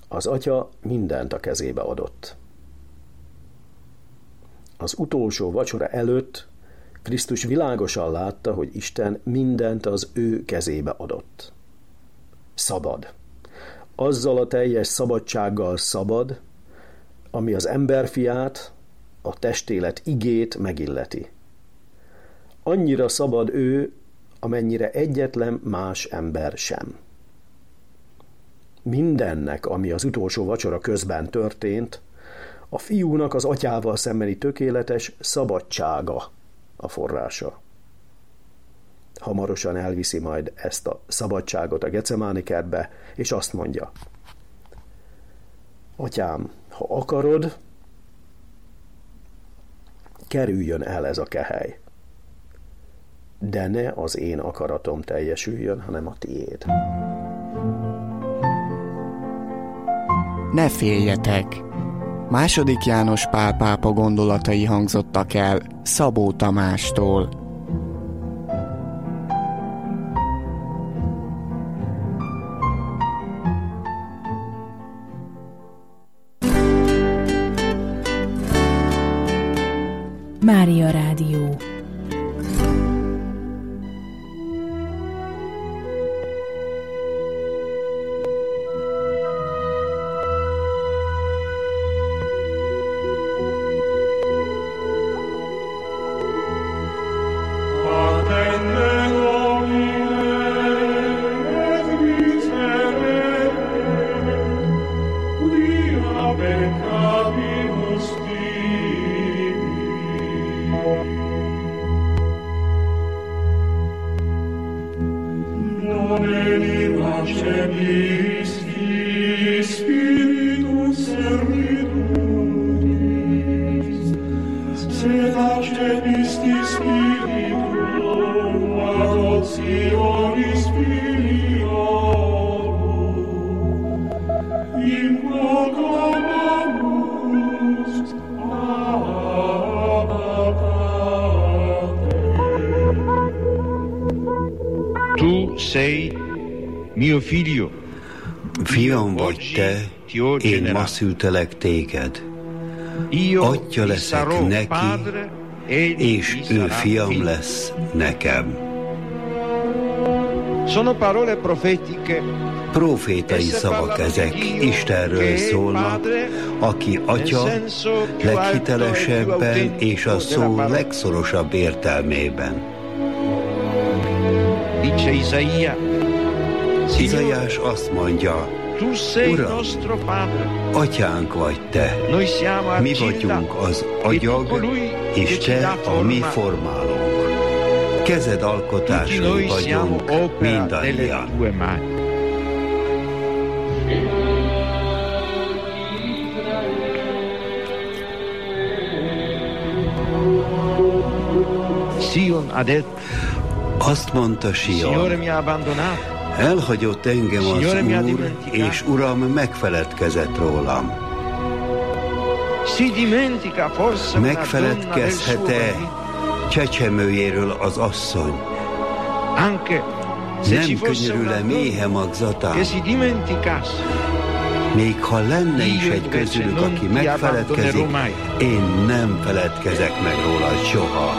Az Atya mindent a kezébe adott. Az utolsó vacsora előtt Krisztus világosan látta, hogy Isten mindent az ő kezébe adott. Szabad. Azzal a teljes szabadsággal szabad, ami az emberfiát, a testélet igét megilleti. Annyira szabad ő, amennyire egyetlen más ember sem. Mindennek, ami az utolsó vacsora közben történt, a fiúnak az atyával szembeni tökéletes szabadsága a forrása. Hamarosan elviszi majd ezt a szabadságot a Gecemáni kertbe, és azt mondja: Atyám, ha akarod, kerüljön el ez a kehely, de ne az én akaratom teljesüljön, hanem a tiéd. Ne féljetek! II. János Pál pápa gondolatai hangzottak el Szabó Tamástól. Mária Rádió. Fiam vagy te, én ma szültelek téged. Atya leszek neki, és ő fiam lesz nekem. Profétai szavak ezek, Istenről szólnak, aki Atya leghitelesebben és a szó legszorosabb értelmében. Izaiás azt mondja: Uram, atyánk vagy te, mi vagyunk az agyag, és te a mi formálónk. Kezed alkotásai vagyunk mindannyian. Azt mondta Sion: elhagyott engem az Úr, és Uram megfeledkezett rólam. Megfeledkezhet-e csecsemőjéről az asszony? Nem könyörül-e méhe magzatán? Még ha lenne is egy közülük, aki megfeledkezik, én nem feledkezek meg róla soha.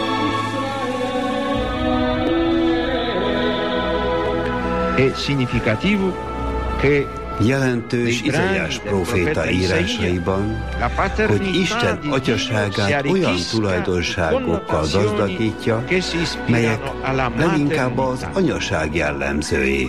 Jelentős Izaiás próféta írásaiban, hogy Isten atyaságát olyan tulajdonságokkal gazdagítja, melyek leginkább az anyaság jellemzői.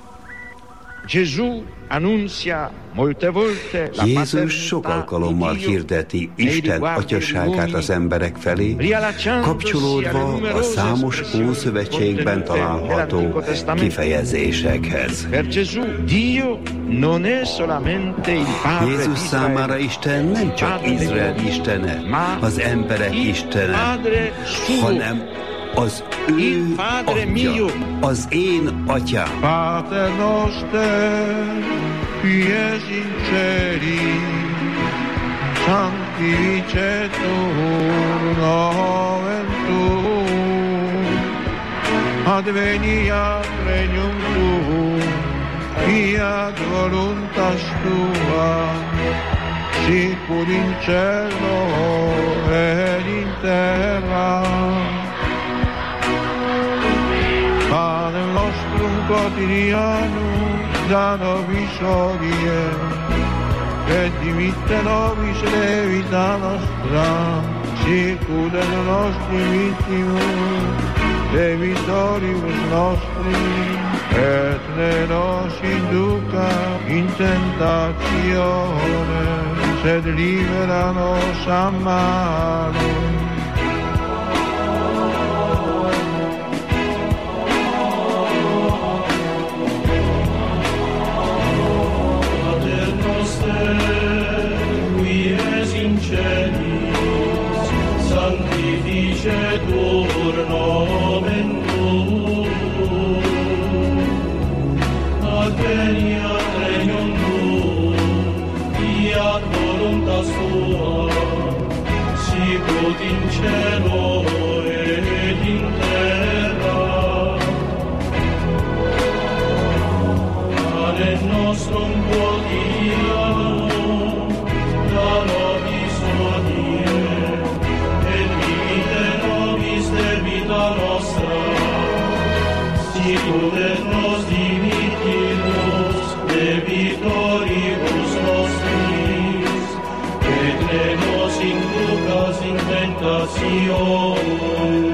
Jézus sok alkalommal hirdeti Isten atyaságát az emberek felé, kapcsolódva a számos Ószövetségben található kifejezésekhez. Jézus számára Isten nem csak Izrael istene, az emberek istene, hanem az ő atya, az én atyám. Pater noster, qui es in celi, sanctificetur nomen tuum, adveniat regnum tuum, fiat voluntas tua, sicur in cielo ed in terra. Pane nostrum quotidianum da nobis hodie, et dimitte nobis levita nostra, sicur et nostri vittimus, debitoribus nostri, et ne nos induca in tentatione, sed libera nos a malo. Pater noster, qui es in celis, sanctificetur nomen tuum, adveniat regnum tuum, fiat voluntas tua, sicut in cielo et in terra. Panem nostrum quotidianum da nobis hodie, et dimitte nobis debita nostra, sicut et nos dimittimus debitoribus nostris, et ne nos inducas in tentatione,